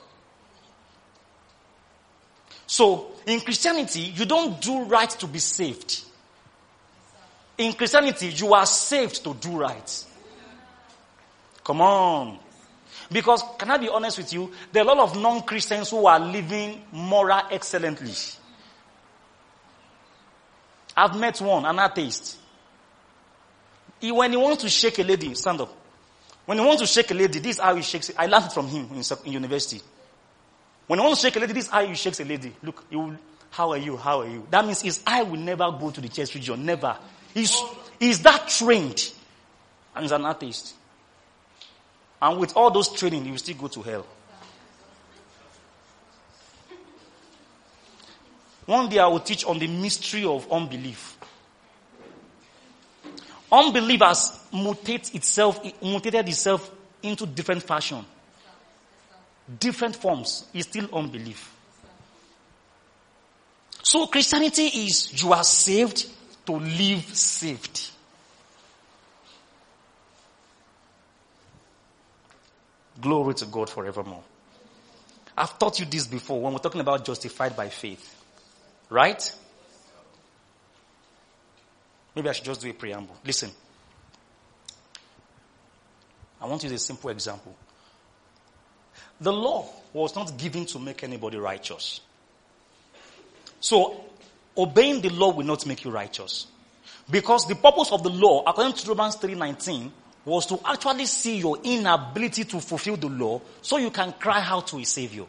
So, in Christianity, you don't do right to be saved. In Christianity, you are saved to do right. Come on. Because, can I be honest with you, there are a lot of non-Christians who are living moral excellently. I've met one, an atheist. He, when he wants to shake a lady, stand up. When he wants to shake a lady, this is how he shakes it. I learned it from him in, in university. When he wants to shake a lady, this is how he shakes a lady. Look, he will, how are you, how are you? That means his eye will never go to the chest region, never. He's, he's that trained. And he's an atheist. And with all those training, he will still go to hell. One day I will teach on the mystery of unbelief. Unbelief has mutated itself, mutated itself into different fashion. Different forms is still unbelief. So Christianity is you are saved to live saved. Glory to God forevermore. I've taught you this before when we're talking about justified by faith. Right? Maybe I should just do a preamble. Listen. I want to use a simple example. The law was not given to make anybody righteous. So, obeying the law will not make you righteous. Because the purpose of the law, according to Romans three nineteen, was to actually see your inability to fulfill the law so you can cry out to a savior.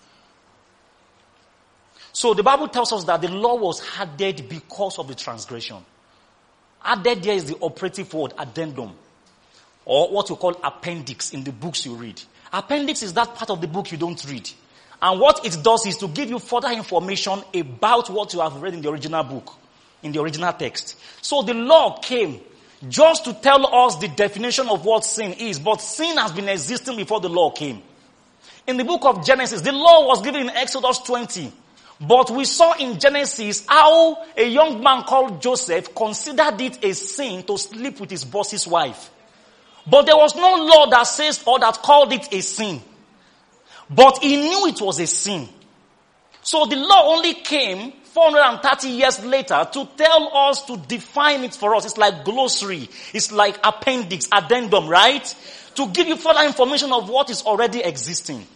So the Bible tells us that the law was added because of the transgression. Added there is the operative word, addendum, or what you call appendix in the books you read. Appendix is that part of the book you don't read. And what it does is to give you further information about what you have read in the original book, in the original text. So the law came just to tell us the definition of what sin is. But sin has been existing before the law came. In the book of Genesis, the law was given in Exodus twenty. But we saw in Genesis how a young man called Joseph considered it a sin to sleep with his boss's wife. But there was no law that says or that called it a sin. But he knew it was a sin. So the law only came four hundred thirty years later to tell us, to define it for us. It's like glossary. It's like appendix, addendum, right? To give you further information of what is already existing.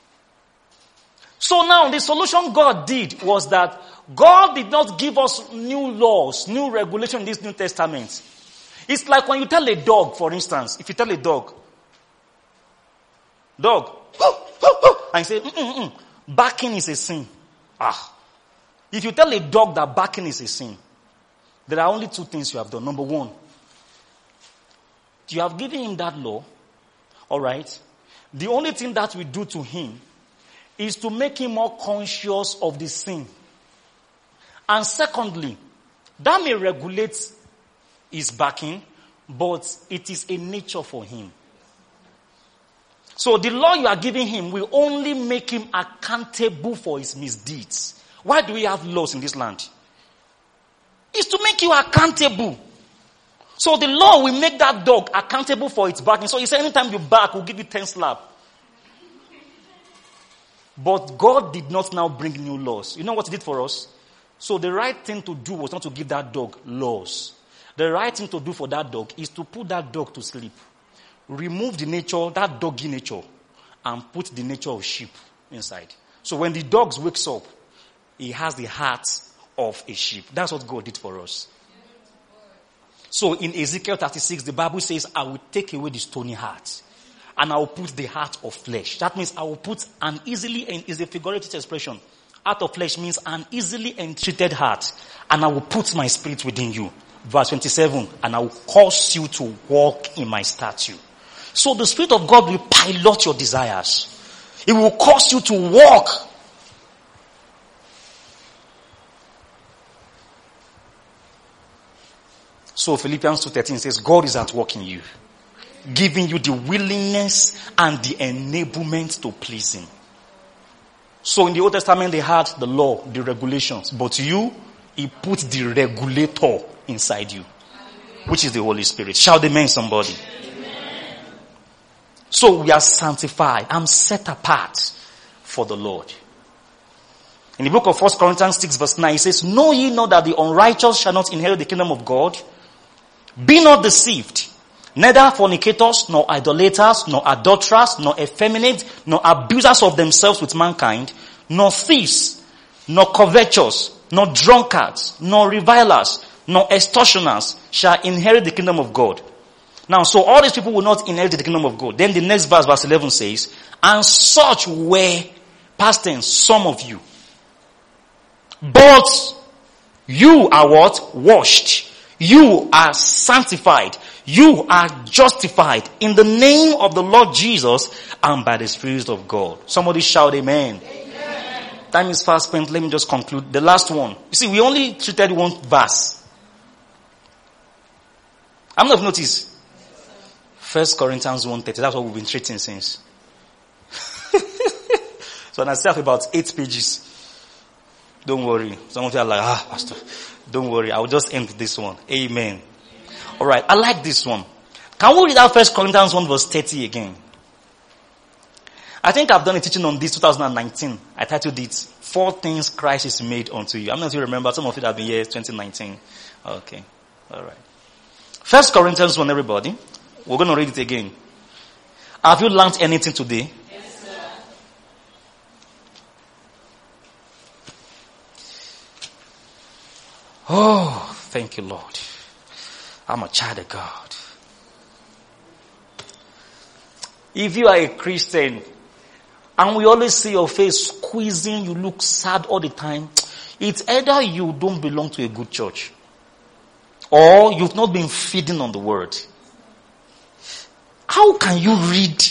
So now the solution God did was that God did not give us new laws, new regulation in this New Testament. It's like when you tell a dog, for instance, if you tell a dog, dog, and you say, mm, mm, mm, barking is a sin. Ah. If you tell a dog that barking is a sin, there are only two things you have done. Number one, you have given him that law, alright? The only thing that we do to him is to make him more conscious of the sin. And secondly, that may regulate his barking, but it is a nature for him. So the law you are giving him will only make him accountable for his misdeeds. Why do we have laws in this land? It's to make you accountable. So the law will make that dog accountable for its barking. So he said anytime you bark, we'll give you ten slap. But God did not now bring new laws. You know what he did for us? So the right thing to do was not to give that dog laws. The right thing to do for that dog is to put that dog to sleep. Remove the nature, that doggy nature, and put the nature of sheep inside. So when the dog wakes up, he has the heart of a sheep. That's what God did for us. So in Ezekiel thirty-six, the Bible says, I will take away the stony heart, and I will put the heart of flesh. That means I will put an easily, and is a figurative expression. Heart of flesh means an easily entreated heart, and I will put my spirit within you. Verse twenty-seven, and I will cause you to walk in my statute. So the Spirit of God will pilot your desires. It will cause you to walk. So Philippians two thirteen says, God is at work in you, giving you the willingness and the enablement to please Him. So in the Old Testament they had the law, the regulations, but you, He put the regulator inside you, which is the Holy Spirit. Shout amen, somebody. Amen. So we are sanctified. I'm set apart for the Lord. In the book of First Corinthians six verse nine, it says, know ye not that the unrighteous shall not inherit the kingdom of God? Be not deceived. Neither fornicators, nor idolaters, nor adulterers, nor effeminate, nor abusers of themselves with mankind, nor thieves, nor covetous, nor drunkards, nor revilers, nor extortioners shall inherit the kingdom of God. Now, so all these people will not inherit the kingdom of God. Then the next verse, verse eleven says, and such were, past tense, some of you. But you are what? Washed. You are sanctified. You are justified in the name of the Lord Jesus and by the Spirit of God. Somebody shout amen. Amen. Time is fast spent. Let me just conclude. The last one. You see, we only treated one verse. I'm not noticed. First Corinthians one thirty. That's what we've been treating since. So I still have about eight pages. Don't worry. Some of you are like, ah, Pastor. Don't worry. I'll just end with this one. Amen. Alright. I like this one. Can we read out First Corinthians one verse thirty again? I think I've done a teaching on this two thousand nineteen. I titled it, Four Things Christ is Made Unto You. I'm not sure you remember. Some of you have been here twenty nineteen. Okay. Alright. First Corinthians one, everybody. We're going to read it again. Have you learned anything today? Yes, sir. Oh, thank you, Lord. I'm a child of God. If you are a Christian and we always see your face squeezing, you look sad all the time, it's either you don't belong to a good church or you've not been feeding on the word. How can you read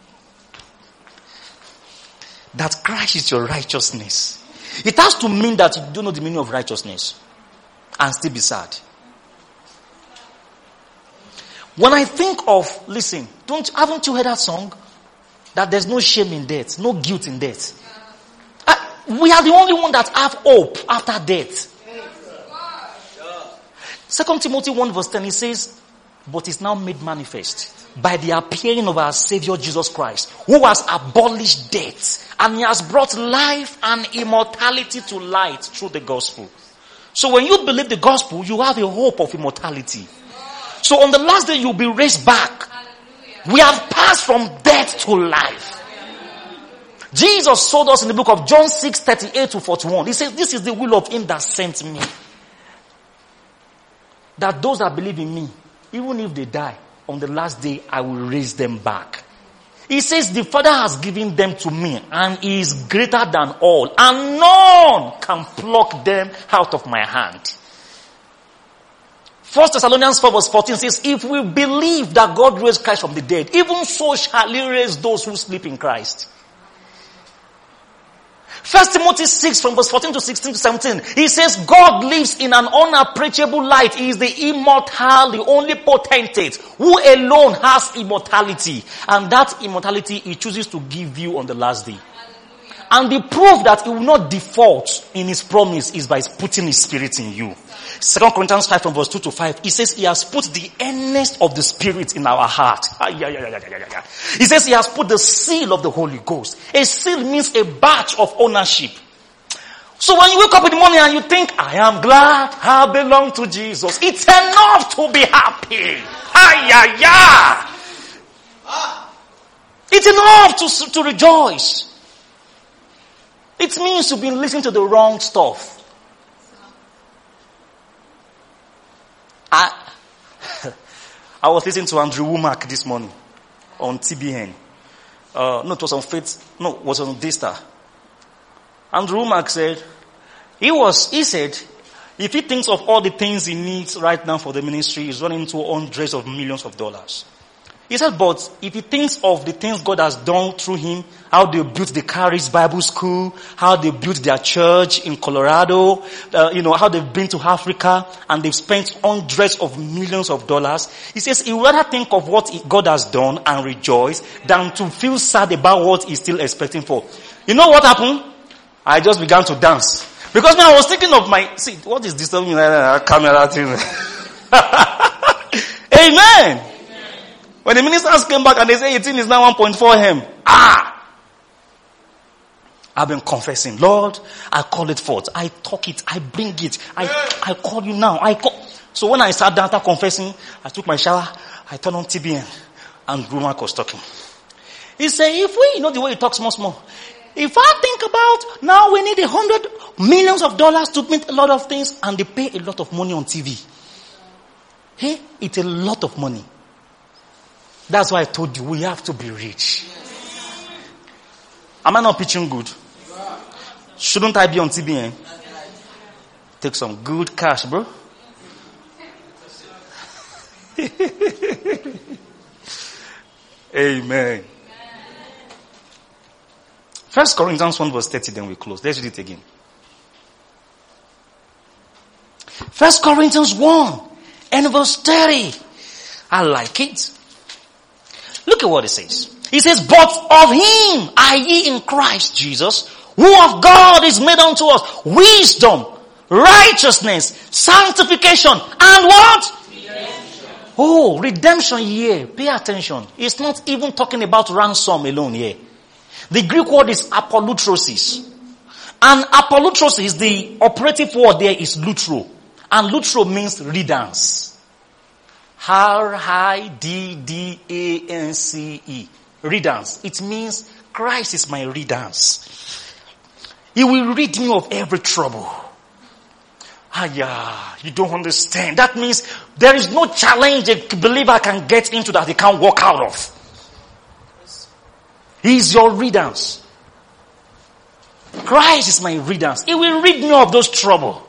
that Christ is your righteousness? It has to mean that you don't know the meaning of righteousness and still be sad. When I think of, listen, don't, haven't you heard that song? That there's no shame in death, no guilt in death. I, we are the only one that have hope after death. Second Timothy one verse ten, it says, but is now made manifest by the appearing of our Savior Jesus Christ, who has abolished death, and he has brought life and immortality to light through the gospel. So when you believe the gospel, you have a hope of immortality. So on the last day, you'll be raised back. We have passed from death to life. Jesus told us in the book of John six, thirty-eight to forty-one. He says, this is the will of him that sent me. That those that believe in me, even if they die, on the last day, I will raise them back. He says, the Father has given them to me, and he is greater than all, and none can pluck them out of my hand. First Thessalonians four verse fourteen says, if we believe that God raised Christ from the dead, even so shall he raise those who sleep in Christ. First Timothy six from verse fourteen to sixteen to seventeen, he says, God lives in an unapproachable light. He is the immortal, the only potentate, who alone has immortality. And that immortality he chooses to give you on the last day. And the proof that he will not default in his promise is by putting his spirit in you. Second Corinthians five from verse two to five, he says he has put the earnest of the spirit in our heart. He says he has put the seal of the Holy Ghost. A seal means a badge of ownership. So when you wake up in the morning and you think, I am glad I belong to Jesus, it's enough to be happy. It's enough to, to rejoice. It means you've been listening to the wrong stuff. I, I was listening to Andrew Womack this morning on T B N. Uh, no, it was on Faith. No, it was on Daystar. Andrew Womack said, he was, he said, if he thinks of all the things he needs right now for the ministry, he's running into hundreds of millions of dollars. He said, but if he thinks of the things God has done through him, how they built the Caris Bible School, how they built their church in Colorado, uh, you know, how they've been to Africa, and they've spent hundreds of millions of dollars. He says he would rather think of what God has done and rejoice than to feel sad about what he's still expecting for. You know what happened? I just began to dance. Because now I was thinking of my, see, what is this camera thing? Amen. When the ministers came back and they say eighteen is now one point four M. Ah! I've been confessing. Lord, I call it forth. I talk it. I bring it. I, I call you now. I call. So when I sat down after confessing, I took my shower. I turned on T B N. And Rumak was talking. He said, if we, you know the way he talks much more. If I think about, now we need a hundred millions of dollars to mint a lot of things, and they pay a lot of money on T V. Hey, it's a lot of money. That's why I told you, we have to be rich. Am I not pitching good? Shouldn't I be on T B N? Take some good cash, bro. Amen. First Corinthians one verse thirty, then we close. Let's read it again. First Corinthians one and verse thirty. I like it. Look at what it says. He says, but of him are ye in Christ Jesus, who of God is made unto us wisdom, righteousness, sanctification, and what? Redemption. Oh, redemption here. Pay attention. It's not even talking about ransom alone here. The Greek word is apolutrosis. And apolutrosis, the operative word there is lutro. And lutro means riddance. R I D D A N C E. Riddance. It means Christ is my riddance. He will rid me of every trouble. Ah, yeah, you don't understand. That means there is no challenge a believer can get into that he can't walk out of. He is your riddance. Christ is my riddance. He will rid me of those trouble.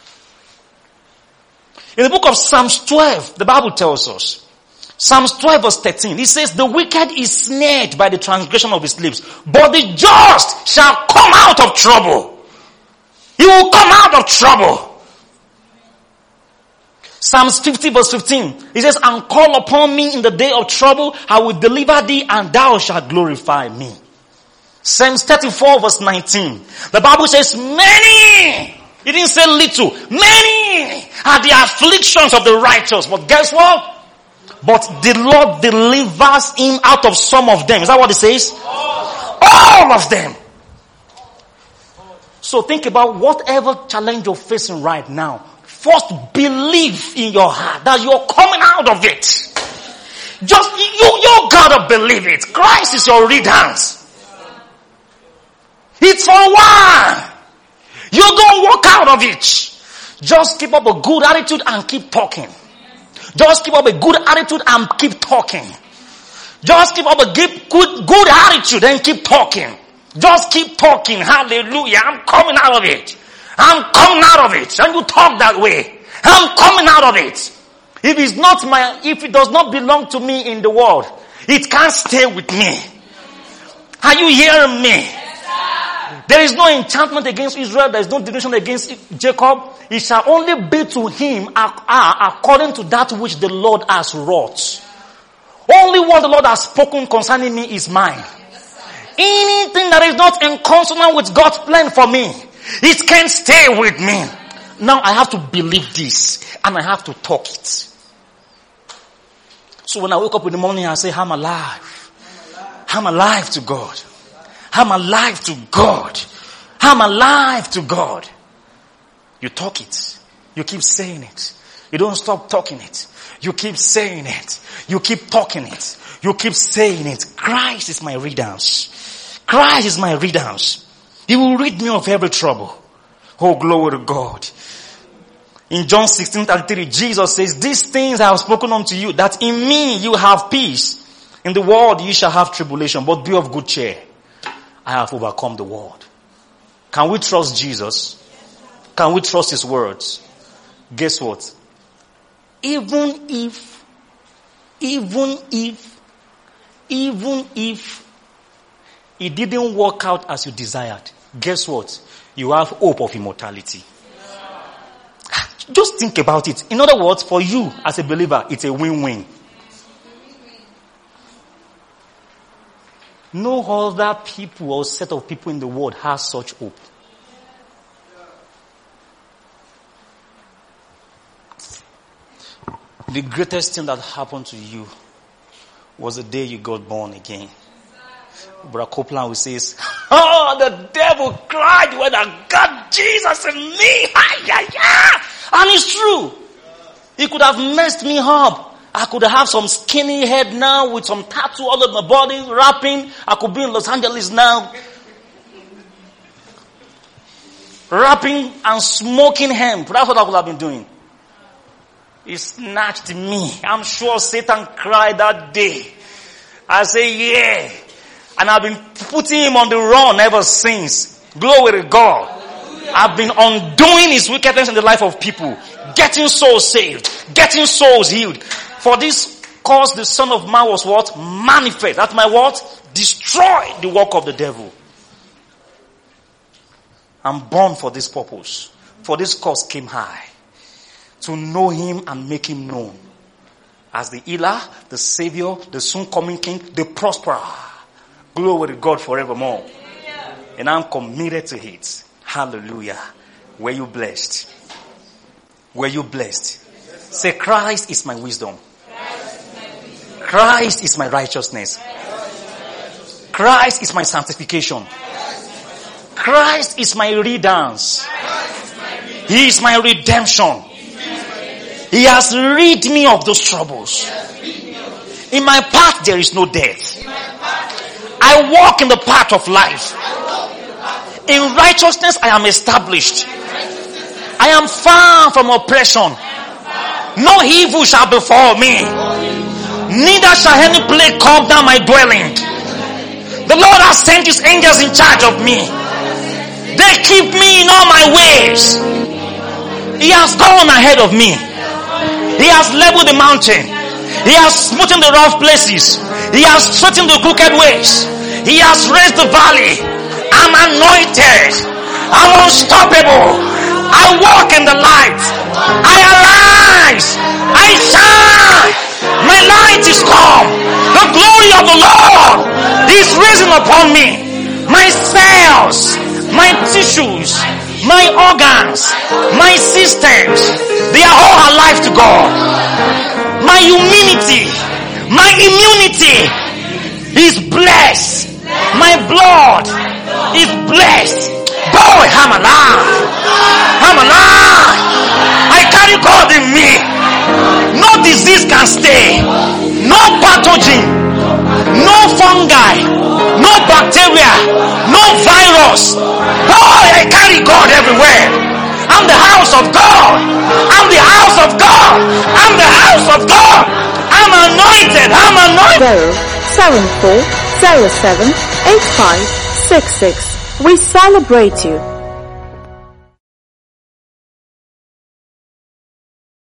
In the book of Psalms twelve, the Bible tells us, Psalms twelve verse thirteen, it says, the wicked is snared by the transgression of his lips, but the just shall come out of trouble. He will come out of trouble. Psalms fifty verse fifteen. It says, and call upon me in the day of trouble. I will deliver thee and thou shalt glorify me. Psalms thirty-four verse nineteen. The Bible says, many. It didn't say little. Many are the afflictions of the righteous. But guess what? But the Lord delivers him out of some of them. Is that what it says? All of them. So think about whatever challenge you're facing right now. First, believe in your heart that you're coming out of it. Just, you, you gotta believe it. Christ is your riddance. It's for a while. You don't walk out of it. Just keep up a good attitude and keep talking. Just keep up a good attitude and keep talking. Just keep up a good, good, good attitude and keep talking. Just keep talking. Hallelujah. I'm coming out of it. I'm coming out of it. And you talk that way. I'm coming out of it. If it's not my, if it does not belong to me in the world, it can't stay with me. Are you hearing me? There is no enchantment against Israel. There is no divination against Jacob. It shall only be to him according to that which the Lord has wrought. Only what the Lord has spoken concerning me is mine. Anything that is not in consonance with God's plan for me, it can't stay with me. Now I have to believe this and I have to talk it. So when I wake up in the morning, I say, I'm alive. I'm alive to God. I'm alive to God. I'm alive to God. You talk it. You keep saying it. You don't stop talking it. You keep saying it. You keep talking it. You keep saying it. Christ is my riddance. Christ is my riddance. He will rid me of every trouble. Oh, glory to God. In John sixteen thirty-three, Jesus says, these things I have spoken unto you, that in me you have peace. In the world you shall have tribulation, but be of good cheer. I have overcome the world. Can we trust Jesus? Can we trust his words? Guess what? Even if, even if, even if it didn't work out as you desired, guess what? You have hope of immortality. Just think about it. In other words, for you as a believer, it's a win-win. No other people or set of people in the world has such hope. The greatest thing that happened to you was the day you got born again. Brother Copeland will say, oh, the devil cried when I got Jesus in me. And it's true. He could have messed me up. I could have some skinny head now with some tattoo all over my body, rapping. I could be in Los Angeles now, rapping and smoking hemp. That's what I could have been doing. He snatched me. I'm sure Satan cried that day. I say, yeah. And I've been putting him on the run ever since. Glory to God. I've been undoing his wickedness in the life of people. Getting souls saved. Getting souls healed. For this cause the Son of Man was what? Manifest. That's my what? Destroy the work of the devil. I'm born for this purpose. For this cause came I. To know him and make him known. As the healer, the savior, the soon coming king, the prosperer. Glory to God forevermore. And I'm committed to it. Hallelujah. Were you blessed? Were you blessed? Say, Christ is my wisdom. Christ is my righteousness. Christ is my sanctification. Christ is my redance. He is my redemption. He has rid me of those troubles. In my path there is no death. I walk in the path of life. In righteousness I am established. I am far from oppression. No evil shall befall me. Neither shall any plague come down my dwelling. The Lord has sent his angels in charge of me. They keep me in all my ways. He has gone ahead of me. He has leveled the mountain. He has smoothened the rough places. He has straightened the crooked ways. He has raised the valley. I'm anointed. I'm unstoppable. I walk in the light. I arise. I shine. My light is come. The glory of the Lord is risen upon me. My cells, my tissues, my organs, my systems, they are all alive to God. My immunity, my immunity is blessed. My blood is blessed. Boy, I'm alive. I'm alive. I carry God in me. No disease can stay. No pathogen. No fungi. No bacteria. No virus. Boy, I carry God everywhere. I'm the house of God. I'm the house of God. I'm the house of God. I'm anointed. I'm anointed. zero seven four zero seven eight five six six. We celebrate you.